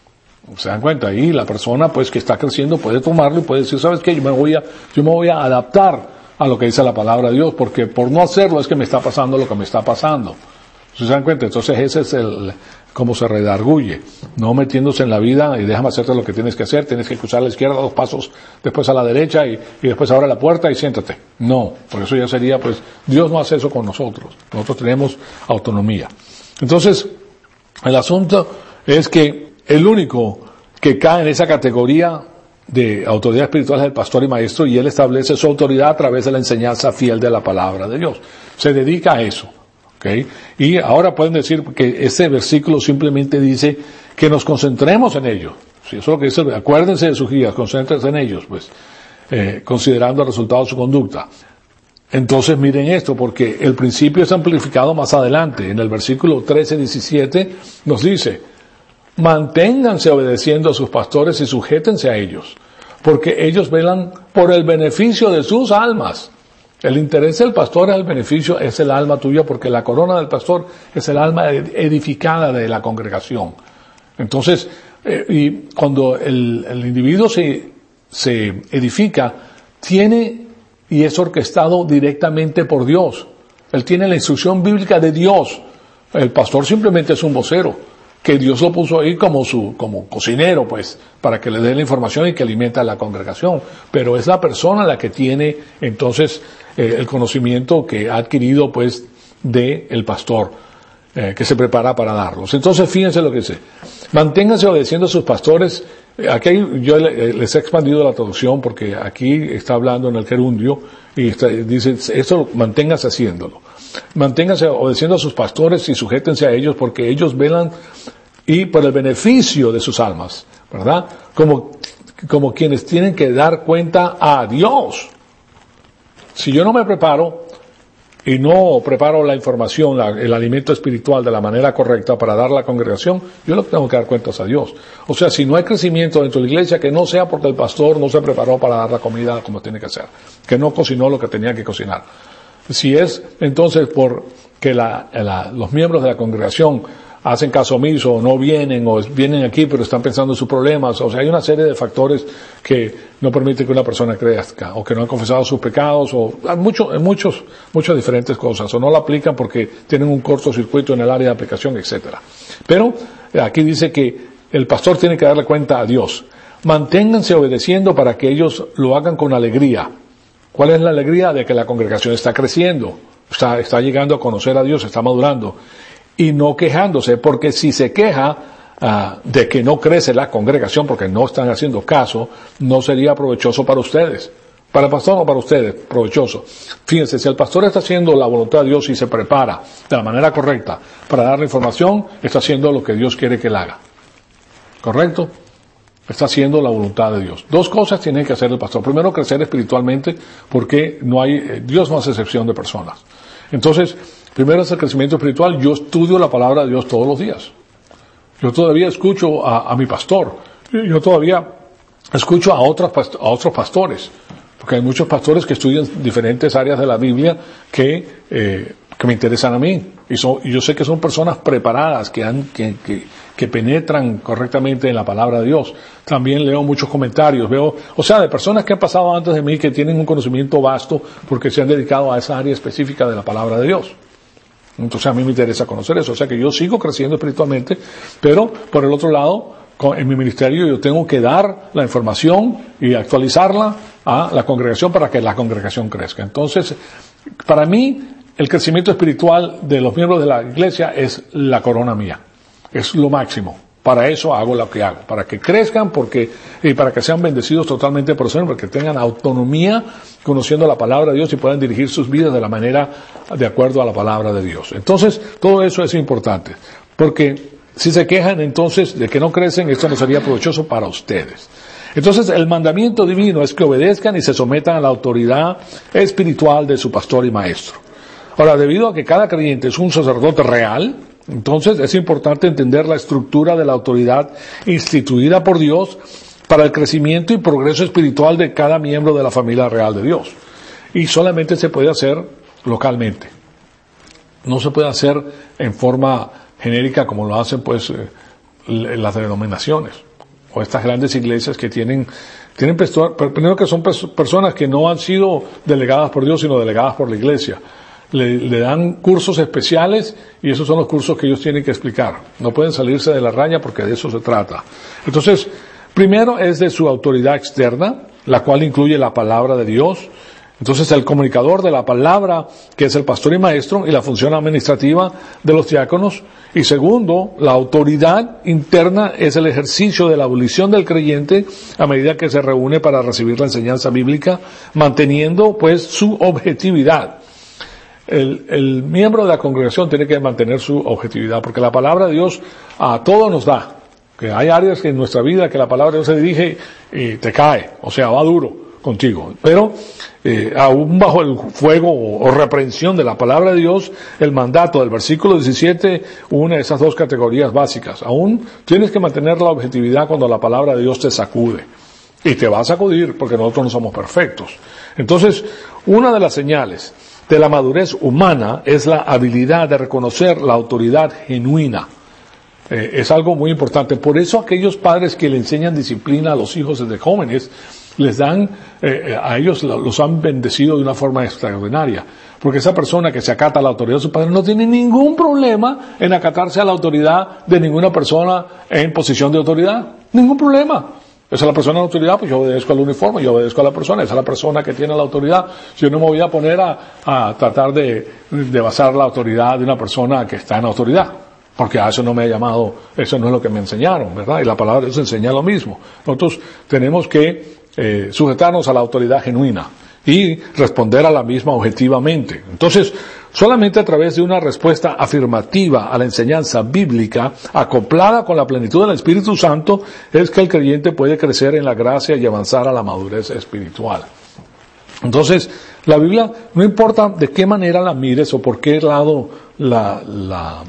¿Se dan cuenta? Ahí la persona, pues, que está creciendo puede tomarlo y puede decir, ¿sabes qué? Yo me voy a, yo me voy a adaptar a lo que dice la palabra de Dios, porque por no hacerlo es que me está pasando lo que me está pasando. ¿Se dan cuenta? Entonces ese es el, cómo se redarguye, no metiéndose en la vida y déjame hacerte lo que tienes que hacer, tienes que cruzar a la izquierda dos pasos, después a la derecha y, y después abre la puerta y siéntate. No, por eso ya sería, pues, Dios no hace eso con nosotros. Nosotros tenemos autonomía. Entonces, el asunto es que el único que cae en esa categoría de autoridad espiritual es el pastor y maestro, y él establece su autoridad a través de la enseñanza fiel de la palabra de Dios. Se dedica a eso. Okay. Y ahora pueden decir que este versículo simplemente dice que nos concentremos en ellos. Si eso es lo que dice, acuérdense de sus guías, concéntrense en ellos, pues, eh, considerando el resultado de su conducta. Entonces miren esto, porque el principio es amplificado más adelante. En el versículo trece diecisiete nos dice, manténganse obedeciendo a sus pastores y sujétense a ellos, porque ellos velan por el beneficio de sus almas. El interés del pastor es el beneficio, es el alma tuya, porque la corona del pastor es el alma edificada de la congregación. Entonces, eh, y cuando el, el individuo se, se edifica, tiene y es orquestado directamente por Dios. Él tiene la instrucción bíblica de Dios. El pastor simplemente es un vocero, que Dios lo puso ahí como su, como cocinero, pues, para que le dé la información y que alimenta a la congregación. Pero es la persona la que tiene, entonces, eh, el conocimiento que ha adquirido, pues, de el pastor, eh, que se prepara para darlos. Entonces, fíjense lo que dice. Manténganse obedeciendo a sus pastores. Aquí yo les he expandido la traducción porque aquí está hablando en el gerundio y está, dice, esto manténgase haciéndolo. Manténganse obedeciendo a sus pastores y sujétense a ellos porque ellos velan y por el beneficio de sus almas, ¿verdad? Como, como quienes tienen que dar cuenta a Dios. Si yo no me preparo y no preparo la información, la, el alimento espiritual de la manera correcta para dar a la congregación, yo lo que tengo que dar cuentas a Dios. O sea, si no hay crecimiento dentro de la iglesia, que no sea porque el pastor no se preparó para dar la comida como tiene que ser, que no cocinó lo que tenía que cocinar. Si es entonces por que la, la, los miembros de la congregación hacen caso omiso, o no vienen, o vienen aquí pero están pensando en sus problemas, o sea, hay una serie de factores que no permiten que una persona crezca, o que no han confesado sus pecados, o hay muchos, muchos, muchas diferentes cosas, o no la aplican porque tienen un cortocircuito en el área de aplicación, etcétera. Pero aquí dice que el pastor tiene que darle cuenta a Dios. Manténganse obedeciendo para que ellos lo hagan con alegría. ¿Cuál es la alegría? De que la congregación está creciendo, está, está llegando a conocer a Dios, está madurando. Y no quejándose, porque si se queja uh, de que no crece la congregación, porque no están haciendo caso, no sería provechoso para ustedes. Para el pastor o para ustedes, provechoso. Fíjense, si el pastor está haciendo la voluntad de Dios y se prepara de la manera correcta para dar la información, está haciendo lo que Dios quiere que él haga. ¿Correcto? está haciendo la voluntad de Dios. Dos cosas tiene que hacer el pastor. Primero, crecer espiritualmente, porque no hay, Dios no hace excepción de personas. Entonces, primero es el crecimiento espiritual. Yo estudio la palabra de Dios todos los días. Yo todavía escucho a, a mi pastor. Yo todavía escucho a, otras, a otros pastores. Porque hay muchos pastores que estudian diferentes áreas de la Biblia que, eh, que me interesan a mí. Y, son, y yo sé que son personas preparadas, que, han, que, que, que penetran correctamente en la palabra de Dios. También leo muchos comentarios, veo, o sea, de personas que han pasado antes de mí que tienen un conocimiento vasto porque se han dedicado a esa área específica de la palabra de Dios. Entonces a mí me interesa conocer eso. O sea que yo sigo creciendo espiritualmente, pero por el otro lado, en mi ministerio yo tengo que dar la información y actualizarla a la congregación para que la congregación crezca. Entonces, para mí, el crecimiento espiritual de los miembros de la iglesia es la corona mía. Es lo máximo. Para eso hago lo que hago. Para que crezcan porque, y para que sean bendecidos totalmente por el Señor, para que tengan autonomía conociendo la palabra de Dios y puedan dirigir sus vidas de la manera de acuerdo a la palabra de Dios. Entonces, todo eso es importante. Porque si se quejan entonces de que no crecen, esto no sería provechoso para ustedes. Entonces, el mandamiento divino es que obedezcan y se sometan a la autoridad espiritual de su pastor y maestro. Ahora, debido a que cada creyente es un sacerdote real, entonces es importante entender la estructura de la autoridad instituida por Dios para el crecimiento y progreso espiritual de cada miembro de la familia real de Dios. Y solamente se puede hacer localmente. No se puede hacer en forma genérica como lo hacen pues eh, las denominaciones o estas grandes iglesias que tienen tienen primero que son personas que no han sido delegadas por Dios sino delegadas por la iglesia. Le, le dan cursos especiales y esos son los cursos que ellos tienen que explicar. No pueden salirse de la raya porque de eso se trata. Entonces, primero es de su autoridad externa, la cual incluye la palabra de Dios. Entonces, el comunicador de la palabra, que es el pastor y maestro, y la función administrativa de los diáconos. Y segundo, la autoridad interna es el ejercicio de la abolición del creyente a medida que se reúne para recibir la enseñanza bíblica, manteniendo pues su objetividad. El, el miembro de la congregación tiene que mantener su objetividad, porque la palabra de Dios a todo nos da. Que hay áreas que en nuestra vida que la palabra de Dios se dirige y te cae, o sea, va duro contigo. Pero eh, aún bajo el fuego o, o reprensión de la palabra de Dios, el mandato del versículo diecisiete une esas dos categorías básicas. Aún tienes que mantener la objetividad cuando la palabra de Dios te sacude. Y te va a sacudir porque nosotros no somos perfectos. Entonces, una de las señales de la madurez humana es la habilidad de reconocer la autoridad genuina. Eh, es algo muy importante. Por eso aquellos padres que le enseñan disciplina a los hijos desde jóvenes, les dan, eh, a ellos los han bendecido de una forma extraordinaria. Porque esa persona que se acata a la autoridad de su padre no tiene ningún problema en acatarse a la autoridad de ninguna persona en posición de autoridad. Ningún problema. Esa es la persona de autoridad, pues yo obedezco al uniforme, yo obedezco a la persona, esa es la persona que tiene la autoridad. Yo no me voy a poner a, a tratar de, de basar la autoridad de una persona que está en autoridad, porque a eso no me ha llamado, eso no es lo que me enseñaron, ¿verdad? Y la palabra de Dios enseña lo mismo. Nosotros tenemos que eh, sujetarnos a la autoridad genuina y responder a la misma objetivamente. Entonces, solamente a través de una respuesta afirmativa a la enseñanza bíblica, acoplada con la plenitud del Espíritu Santo, es que el creyente puede crecer en la gracia y avanzar a la madurez espiritual. Entonces, la Biblia, no importa de qué manera la mires o por qué lado la, la,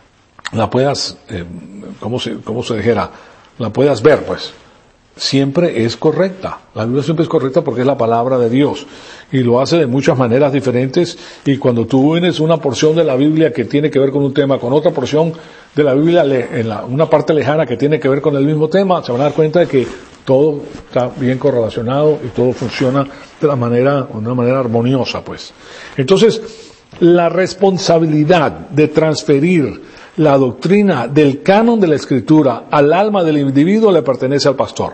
la puedas, eh, ¿cómo se, cómo se dijera? La puedas ver, pues. Siempre es correcta. La Biblia siempre es correcta porque es la palabra de Dios. Y lo hace de muchas maneras diferentes. Y cuando tú vienes una porción de la Biblia que tiene que ver con un tema, con otra porción de la Biblia, en la, una parte lejana que tiene que ver con el mismo tema, se van a dar cuenta de que todo está bien correlacionado y todo funciona de la manera, de una manera armoniosa, pues. Entonces, la responsabilidad de transferir la doctrina del canon de la Escritura al alma del individuo le pertenece al pastor.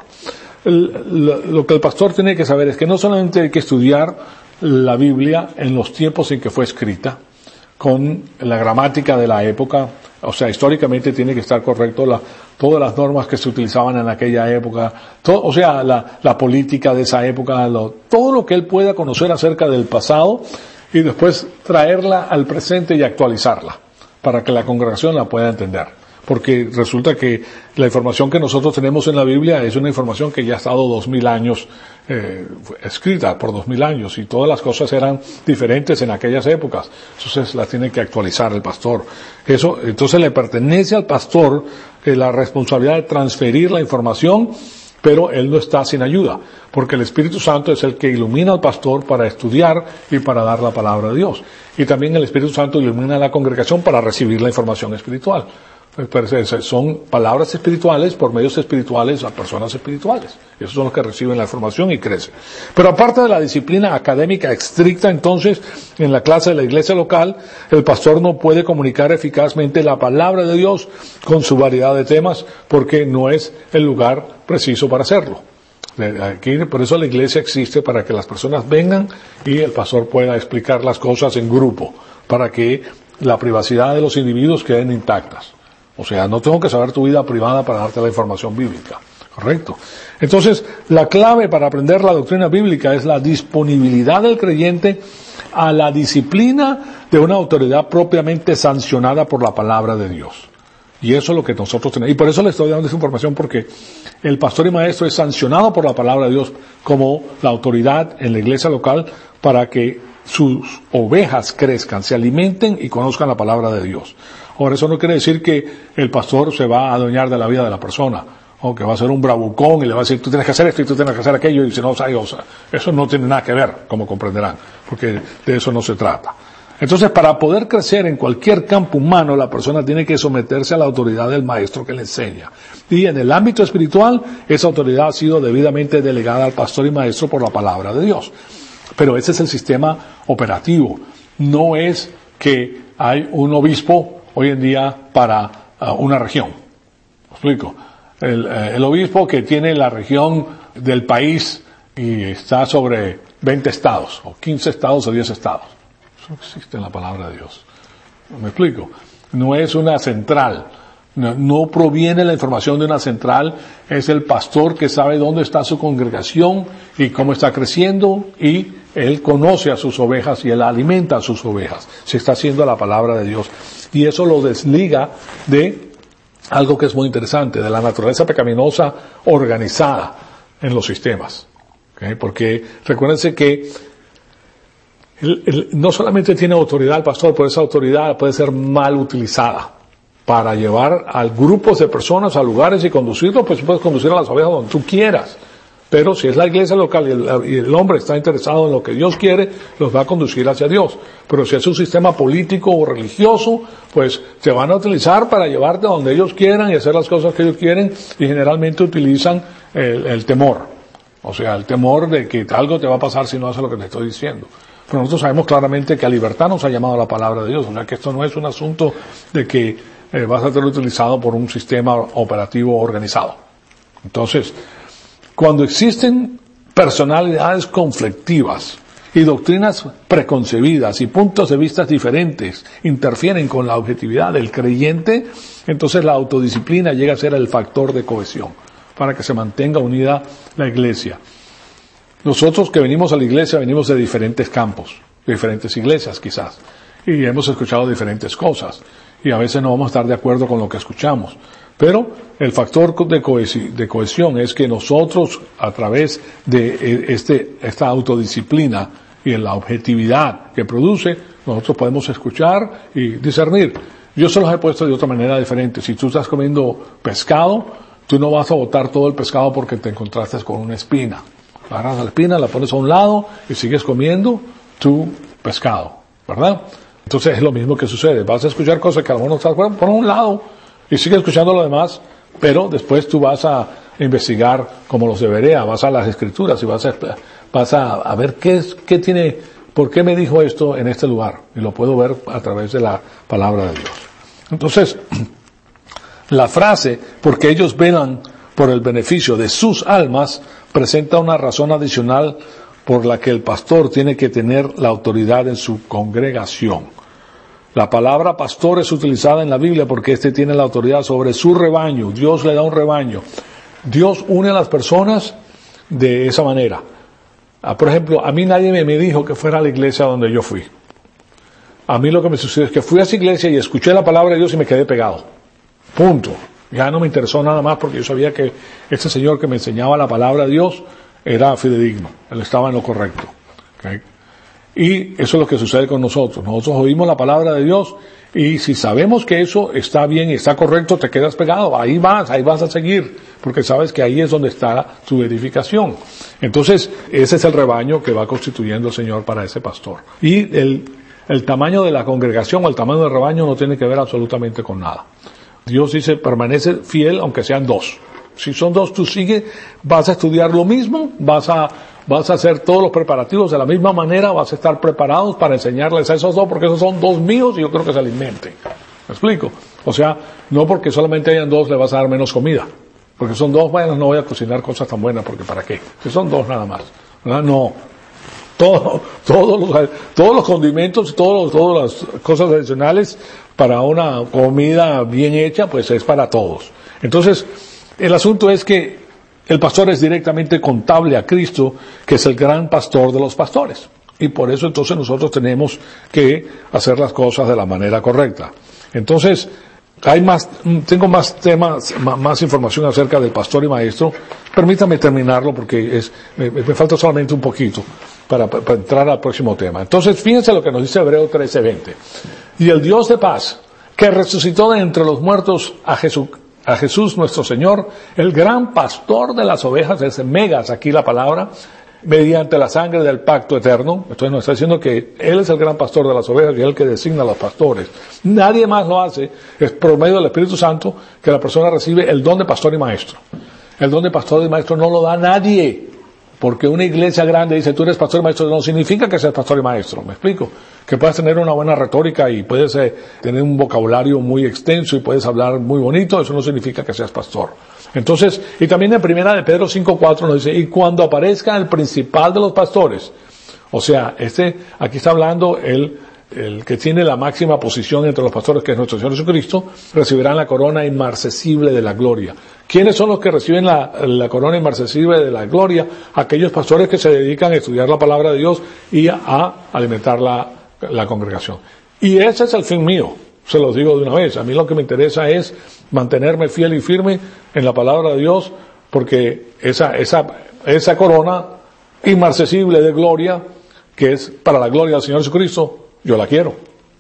El, lo, lo que el pastor tiene que saber es que no solamente hay que estudiar la Biblia en los tiempos en que fue escrita, con la gramática de la época, o sea, históricamente tiene que estar correcto la, todas las normas que se utilizaban en aquella época, todo, o sea, la, la política de esa época, lo, todo lo que él pueda conocer acerca del pasado y después traerla al presente y actualizarla, para que la congregación la pueda entender. porque resulta que la información que nosotros tenemos en la Biblia es una información que ya ha estado dos mil años eh, escrita por dos mil años, y todas las cosas eran diferentes en aquellas épocas. Entonces las tiene que actualizar el pastor. Eso, entonces le pertenece al pastor eh, la responsabilidad de transferir la información, pero él no está sin ayuda, porque el Espíritu Santo es el que ilumina al pastor para estudiar y para dar la palabra de Dios. Y también el Espíritu Santo ilumina a la congregación para recibir la información espiritual. Son palabras espirituales por medios espirituales a personas espirituales. Esos son los que reciben la información y crecen. Pero aparte de la disciplina académica estricta, entonces, en la clase de la iglesia local, el pastor no puede comunicar eficazmente la palabra de Dios con su variedad de temas, porque no es el lugar preciso para hacerlo. Aquí, por eso la iglesia existe, para que las personas vengan y el pastor pueda explicar las cosas en grupo, para que la privacidad de los individuos queden intactas. O sea, no tengo que saber tu vida privada para darte la información bíblica. Correcto. Entonces, la clave para aprender la doctrina bíblica es la disponibilidad del creyente a la disciplina de una autoridad propiamente sancionada por la palabra de Dios. Y eso es lo que nosotros tenemos. Y por eso le estoy dando esa información, porque el pastor y maestro es sancionado por la palabra de Dios como la autoridad en la iglesia local, para que sus ovejas crezcan, se alimenten y conozcan la palabra de Dios. Ahora, eso no quiere decir que el pastor se va a adueñar de la vida de la persona, o que va a ser un bravucón y le va a decir, tú tienes que hacer esto y tú tienes que hacer aquello, y si no, o sea, eso no tiene nada que ver, como comprenderán, porque de eso no se trata. Entonces, para poder crecer en cualquier campo humano, la persona tiene que someterse a la autoridad del maestro que le enseña. Y en el ámbito espiritual, esa autoridad ha sido debidamente delegada al pastor y maestro por la palabra de Dios. Pero ese es el sistema operativo. No es que hay un obispo hoy en día para uh, una región. ¿Me explico? El, eh, el obispo que tiene la región del país y está sobre veinte estados, o quince estados o diez estados. Eso existe en la palabra de Dios. ¿Me explico? No es una central. No, no proviene la información de una central. Es el pastor que sabe dónde está su congregación y cómo está creciendo, y él conoce a sus ovejas y él alimenta a sus ovejas. Se está haciendo la palabra de Dios. Y eso lo desliga de algo que es muy interesante, de la naturaleza pecaminosa organizada en los sistemas. ¿Okay? Porque recuérdense que el, el, no solamente tiene autoridad el pastor, pero esa autoridad puede ser mal utilizada para llevar a grupos de personas a lugares y conducirlos. Pues puedes conducir a las ovejas donde tú quieras. Pero si es la iglesia local y el, y el hombre está interesado en lo que Dios quiere, los va a conducir hacia Dios. Pero si es un sistema político o religioso, pues se van a utilizar para llevarte a donde ellos quieran y hacer las cosas que ellos quieren, y generalmente utilizan el, el temor. O sea, el temor de que algo te va a pasar si no haces lo que te estoy diciendo. Pero nosotros sabemos claramente que a libertad nos ha llamado la palabra de Dios. O sea, que esto no es un asunto de que eh, vas a ser utilizado por un sistema operativo organizado. Entonces, cuando existen personalidades conflictivas y doctrinas preconcebidas y puntos de vista diferentes interfieren con la objetividad del creyente, entonces la autodisciplina llega a ser el factor de cohesión para que se mantenga unida la iglesia. Nosotros que venimos a la iglesia venimos de diferentes campos, de diferentes iglesias quizás, y hemos escuchado diferentes cosas, y a veces no vamos a estar de acuerdo con lo que escuchamos. Pero el factor de cohesión, de cohesión es que nosotros, a través de este, esta autodisciplina y en la objetividad que produce, nosotros podemos escuchar y discernir. Yo se los he puesto de otra manera diferente. Si tú estás comiendo pescado, tú no vas a botar todo el pescado porque te encontraste con una espina. Agarras la espina, la pones a un lado y sigues comiendo tu pescado, ¿verdad? Entonces es lo mismo que sucede. Vas a escuchar cosas que a lo mejor no estás de acuerdo, pon a un lado y sigue escuchando lo demás, pero después tú vas a investigar como los de Berea, vas a las escrituras y vas a, vas a, a ver qué es, qué tiene, por qué me dijo esto en este lugar, y lo puedo ver a través de la palabra de Dios. Entonces, la frase, porque ellos velan por el beneficio de sus almas, presenta una razón adicional por la que el pastor tiene que tener la autoridad en su congregación. La palabra pastor es utilizada en la Biblia porque éste tiene la autoridad sobre su rebaño. Dios le da un rebaño. Dios une a las personas de esa manera. Ah, por ejemplo, a mí nadie me dijo que fuera a la iglesia donde yo fui. A mí lo que me sucedió es que fui a esa iglesia y escuché la palabra de Dios y me quedé pegado. Punto. Ya no me interesó nada más porque yo sabía que este señor que me enseñaba la palabra de Dios era fidedigno. Él estaba en lo correcto. ¿Okay? Y eso es lo que sucede con nosotros. Nosotros oímos la palabra de Dios y si sabemos que eso está bien y está correcto, te quedas pegado. Ahí vas, ahí vas a seguir. Porque sabes que ahí es donde está tu edificación. Entonces, ese es el rebaño que va constituyendo el Señor para ese pastor. Y el, el tamaño de la congregación o el tamaño del rebaño no tiene que ver absolutamente con nada. Dios dice, permanece fiel aunque sean dos. Si son dos, tú sigues, vas a estudiar lo mismo, vas a, vas a hacer todos los preparativos de la misma manera, vas a estar preparados para enseñarles a esos dos, porque esos son dos míos y yo creo que se alimenten. ¿Me explico? O sea, no porque solamente hayan dos le vas a dar menos comida. Porque son dos, bueno, no voy a cocinar cosas tan buenas, porque ¿para qué? Si son dos nada más. ¿Verdad? No. Todo, todos los, todos los condimentos, todos, todas las cosas adicionales para una comida bien hecha, pues es para todos. Entonces, el asunto es que el pastor es directamente contable a Cristo, que es el gran pastor de los pastores. Y por eso entonces nosotros tenemos que hacer las cosas de la manera correcta. Entonces, hay más, tengo más temas, más, más información acerca del pastor y maestro. Permítame terminarlo porque es, me, me falta solamente un poquito para, para entrar al próximo tema. Entonces, fíjense lo que nos dice Hebreos trece veinte. Y el Dios de paz, que resucitó de entre los muertos a Jesús, a Jesús nuestro Señor, el gran pastor de las ovejas, es megas aquí la palabra, mediante la sangre del pacto eterno. Entonces nos está diciendo que Él es el gran pastor de las ovejas y Él que designa a los pastores. Nadie más lo hace, es por medio del Espíritu Santo que la persona recibe el don de pastor y maestro. El don de pastor y maestro no lo da nadie, porque una iglesia grande dice tú eres pastor y maestro, no significa que seas pastor y maestro. ¿Me explico? Que puedas tener una buena retórica y puedes eh, tener un vocabulario muy extenso y puedes hablar muy bonito, eso no significa que seas pastor. Entonces, y también en primera de Pedro cinco cuatro nos dice, y cuando aparezca el principal de los pastores, o sea, este, aquí está hablando el, el que tiene la máxima posición entre los pastores, que es nuestro Señor Jesucristo, recibirán la corona inmarcesible de la gloria. ¿Quiénes son los que reciben la, la corona inmarcesible de la gloria? Aquellos pastores que se dedican a estudiar la palabra de Dios y a, a alimentar la, la congregación. Y ese es el fin mío. Se los digo de una vez, a mí lo que me interesa es mantenerme fiel y firme en la palabra de Dios, porque esa, esa, esa corona inmarcesible de gloria, que es para la gloria del Señor Jesucristo, yo la quiero.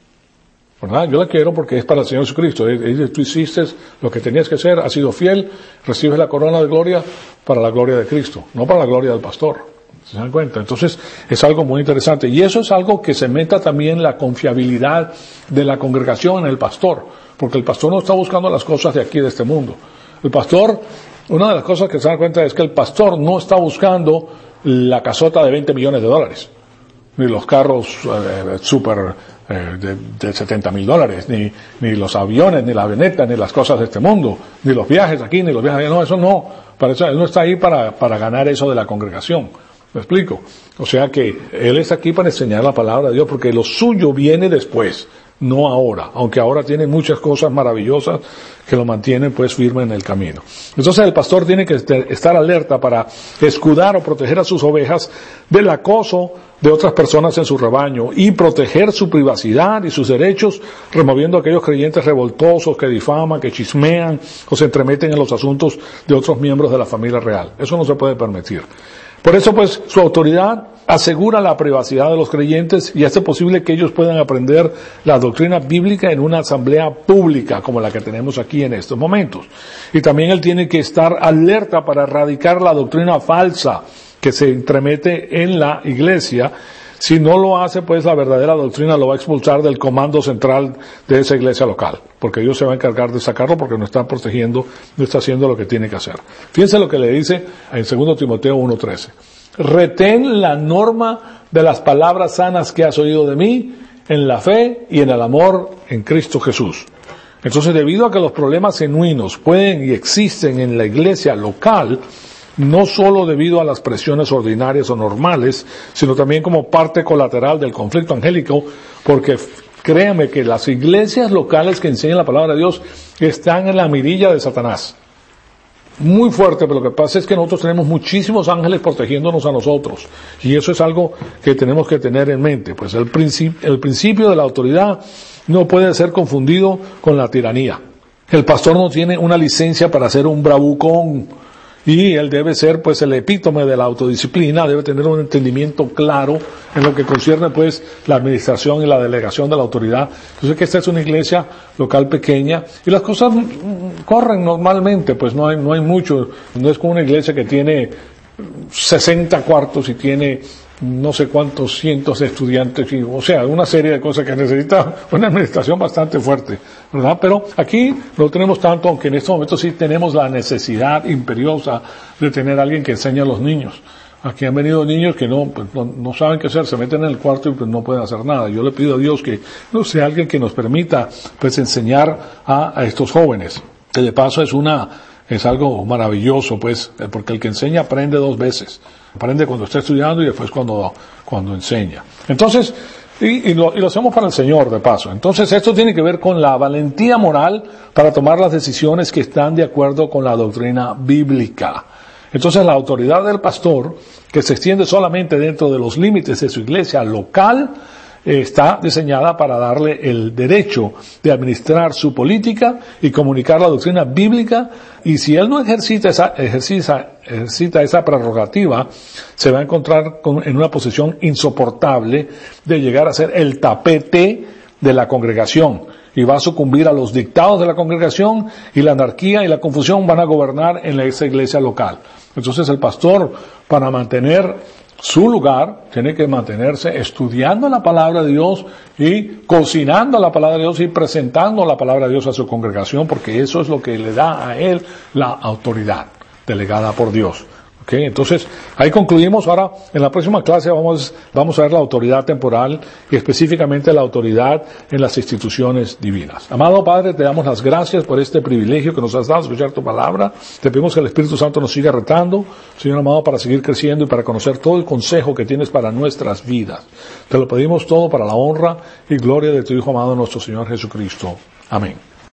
¿Verdad? Yo la quiero porque es para el Señor Jesucristo. Tú hiciste lo que tenías que hacer, has sido fiel, recibes la corona de gloria para la gloria de Cristo, no para la gloria del pastor. ¿Se dan cuenta? Entonces, es algo muy interesante. Y eso es algo que cementa también la confiabilidad de la congregación en el pastor. Porque el pastor no está buscando las cosas de aquí, de este mundo. El pastor, una de las cosas que se dan cuenta es que el pastor no está buscando la casota de veinte millones de dólares. Ni los carros eh, súper eh, de, de setenta mil dólares. Ni, ni los aviones, ni la avioneta, ni las cosas de este mundo. Ni los viajes aquí, ni los viajes allá. No, eso no. Para eso, él no está ahí para, para ganar eso de la congregación. ¿Me explico? O sea que Él está aquí para enseñar la palabra de Dios, porque lo suyo viene después, no ahora, aunque ahora tiene muchas cosas maravillosas que lo mantienen pues firme en el camino. Entonces el pastor tiene que estar alerta para escudar o proteger a sus ovejas del acoso de otras personas en su rebaño y proteger su privacidad y sus derechos, removiendo a aquellos creyentes revoltosos que difaman, que chismean o se entremeten en los asuntos de otros miembros de la familia real. Eso no se puede permitir. Por eso, pues, su autoridad asegura la privacidad de los creyentes y hace posible que ellos puedan aprender la doctrina bíblica en una asamblea pública como la que tenemos aquí en estos momentos. Y también él tiene que estar alerta para erradicar la doctrina falsa que se entremete en la iglesia. Si no lo hace, pues la verdadera doctrina lo va a expulsar del comando central de esa iglesia local, porque Dios se va a encargar de sacarlo porque no está protegiendo, no está haciendo lo que tiene que hacer. Fíjense lo que le dice en segundo Timoteo uno trece. Retén la norma de las palabras sanas que has oído de mí en la fe y en el amor en Cristo Jesús. Entonces, debido a que los problemas genuinos pueden y existen en la iglesia local, no solo debido a las presiones ordinarias o normales, sino también como parte colateral del conflicto angélico, porque créanme que las iglesias locales que enseñan la palabra de Dios están en la mirilla de Satanás. Muy fuerte, pero lo que pasa es que nosotros tenemos muchísimos ángeles protegiéndonos a nosotros, y eso es algo que tenemos que tener en mente. Pues el principio, el principio de la autoridad no puede ser confundido con la tiranía, El pastor no tiene una licencia para ser un bravucón. Y él debe ser, pues, el epítome de la autodisciplina, debe tener un entendimiento claro en lo que concierne, pues, la administración y la delegación de la autoridad. Yo sé que esta es una iglesia local pequeña y las cosas corren normalmente, pues no hay, no hay mucho. No es como una iglesia que tiene sesenta cuartos y tiene no sé cuántos cientos de estudiantes, y, o sea, una serie de cosas que necesita una administración bastante fuerte, ¿verdad? Pero aquí no tenemos tanto, aunque en estos momentos sí tenemos la necesidad imperiosa de tener a alguien que enseñe a los niños. Aquí han venido niños que no, pues, no, no saben qué hacer, se meten en el cuarto y pues no pueden hacer nada. Yo le pido a Dios que, no sea alguien que nos permita, pues, enseñar a, a estos jóvenes. Que de paso es una, es algo maravilloso, pues, porque el que enseña aprende dos veces. Aprende cuando está estudiando y después cuando, cuando enseña. Entonces, y, y, lo, y lo hacemos para el Señor, de paso. Entonces, esto tiene que ver con la valentía moral para tomar las decisiones que están de acuerdo con la doctrina bíblica. Entonces, la autoridad del pastor, que se extiende solamente dentro de los límites de su iglesia local, está diseñada para darle el derecho de administrar su política y comunicar la doctrina bíblica, y si él no ejercita esa, ejercita, ejercita esa prerrogativa, se va a encontrar con, en una posición insoportable de llegar a ser el tapete de la congregación, y va a sucumbir a los dictados de la congregación, y la anarquía y la confusión van a gobernar en esa iglesia local. Entonces el pastor, para mantener su lugar, tiene que mantenerse estudiando la palabra de Dios y cocinando la palabra de Dios y presentando la palabra de Dios a su congregación, porque eso es lo que le da a él la autoridad delegada por Dios. ¿Okay? Entonces, ahí concluimos. Ahora, en la próxima clase vamos, vamos a ver la autoridad temporal y específicamente la autoridad en las instituciones divinas. Amado Padre, te damos las gracias por este privilegio que nos has dado de escuchar tu palabra. Te pedimos que el Espíritu Santo nos siga retando, Señor amado, para seguir creciendo y para conocer todo el consejo que tienes para nuestras vidas. Te lo pedimos todo para la honra y gloria de tu Hijo amado, nuestro Señor Jesucristo. Amén.